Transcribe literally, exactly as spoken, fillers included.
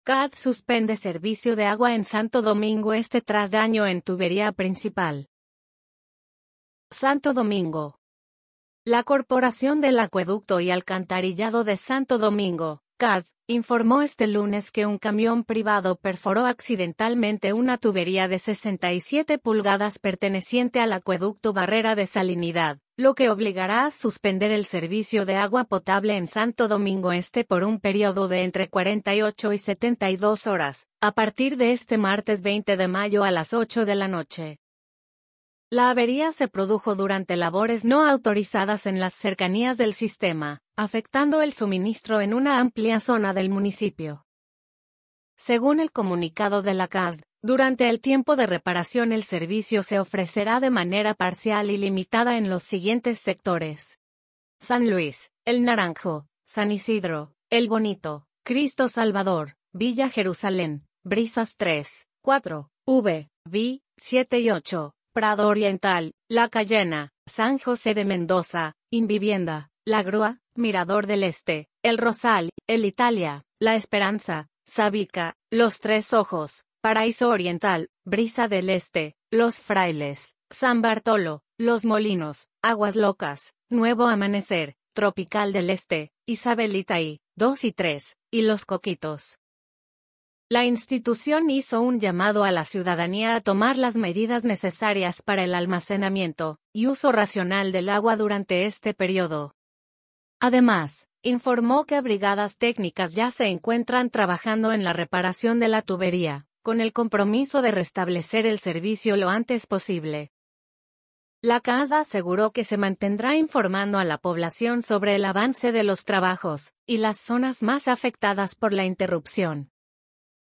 C A S suspende servicio de agua en Santo Domingo Este tras daño en tubería principal. Santo Domingo. La Corporación del Acueducto y Alcantarillado de Santo Domingo, C A S, informó este lunes que un camión privado perforó accidentalmente una tubería de sesenta y siete pulgadas perteneciente al acueducto Barrera de Salinidad, lo que obligará a suspender el servicio de agua potable en Santo Domingo Este por un periodo de entre cuarenta y ocho y setenta y dos horas, a partir de este martes veinte de mayo a las ocho de la noche. La avería se produjo durante labores no autorizadas en las cercanías del sistema, afectando el suministro en una amplia zona del municipio. Según el comunicado de la C A S, durante el tiempo de reparación el servicio se ofrecerá de manera parcial y limitada en los siguientes sectores: San Luis, El Naranjo, San Isidro, El Bonito, Cristo Salvador, Villa Jerusalén, Brisas tres, cuatro, V, V, siete y ocho. Prado Oriental, La Cayena, San José de Mendoza, Invivienda, La Grúa, Mirador del Este, El Rosal, El Italia, La Esperanza, Sabica, Los Tres Ojos, Paraíso Oriental, Brisa del Este, Los Frailes, San Bartolo, Los Molinos, Aguas Locas, Nuevo Amanecer, Tropical del Este, Isabelita I, dos y tres, y Los Coquitos. La institución hizo un llamado a la ciudadanía a tomar las medidas necesarias para el almacenamiento y uso racional del agua durante este periodo. Además, informó que brigadas técnicas ya se encuentran trabajando en la reparación de la tubería, con el compromiso de restablecer el servicio lo antes posible. La C A S aseguró que se mantendrá informando a la población sobre el avance de los trabajos y las zonas más afectadas por la interrupción.